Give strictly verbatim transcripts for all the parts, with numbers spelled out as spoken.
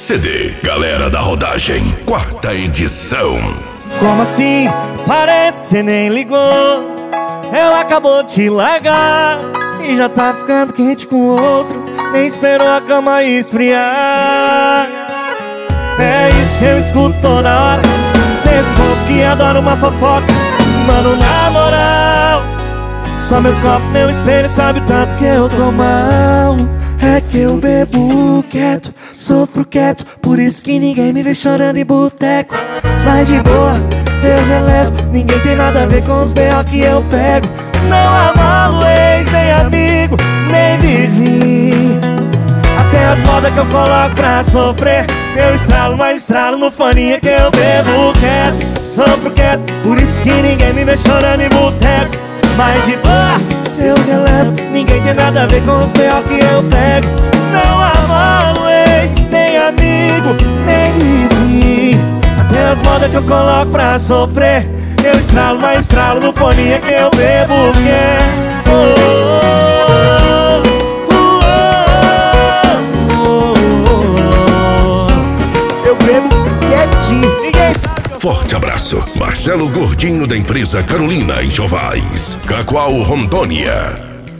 C D Galera da Rodagem, quarta edição. Como assim? Parece que cê nem ligou. Ela acabou de te largar e já tá ficando quente com outro. Nem esperou a cama esfriar. É isso que eu escuto toda hora desse povo que adora uma fofoca. Mano, na moral, só meus copos, meu espelho sabe o tanto que eu tô mal. É que eu bebo quieto, sofro quieto, por isso que ninguém me vê chorando em boteco. Mas de boa, eu relevo, ninguém tem nada a ver com os B O que eu pego. Não amalo ex, nem amigo, nem vizinho. Até as modas que eu coloco pra sofrer, eu estralo, mas estralo no foninha que eu bebo quieto, sofro quieto, por isso que ninguém me vê chorando em boteco. Mas de boa, eu relevo, ninguém tem nada a ver com os B O que eu pego. Não amalo ex, nem amigo, nem vizinho. Até as modas que eu coloco pra sofrer, eu estralo, mas estralo no foninha que eu bebo quieto. Oh, Forte abraço, Marcelo Gordinho da empresa Carolina em Jovais, Cacoal, Rondônia.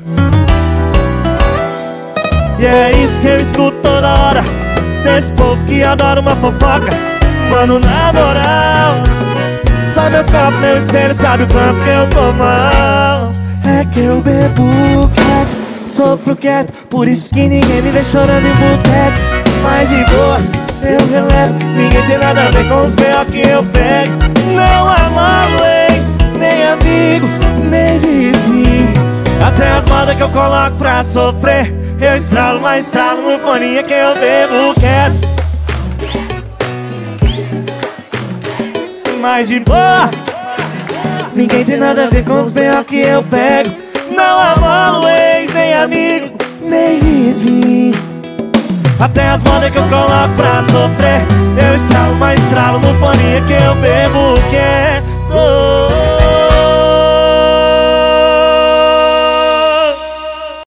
E é isso que eu escuto toda hora desse povo que adora uma fofoca. Mano, na moral, só meus copos, meu espelho sabe o quanto que eu tô mal. É que eu bebo quieto, sofro quieto, por isso que ninguém me vê chorando em boteco. Mas de boa, eu relevo, ninguém tem nada a ver com os B O que eu pego. Não amalo ex, nem amigo, nem vizinho. Até as modas que eu coloco pra sofrer, eu estralo, mas estralo no foninha que eu bebo quieto. Mas de boa, ninguém tem nada a ver com os B O que eu pego. Não amalo ex, nem amigo, nem vizinho. Até as modas que eu coloco pra sofrer, eu estralo, mas estralo no foninha que eu bebo quieto.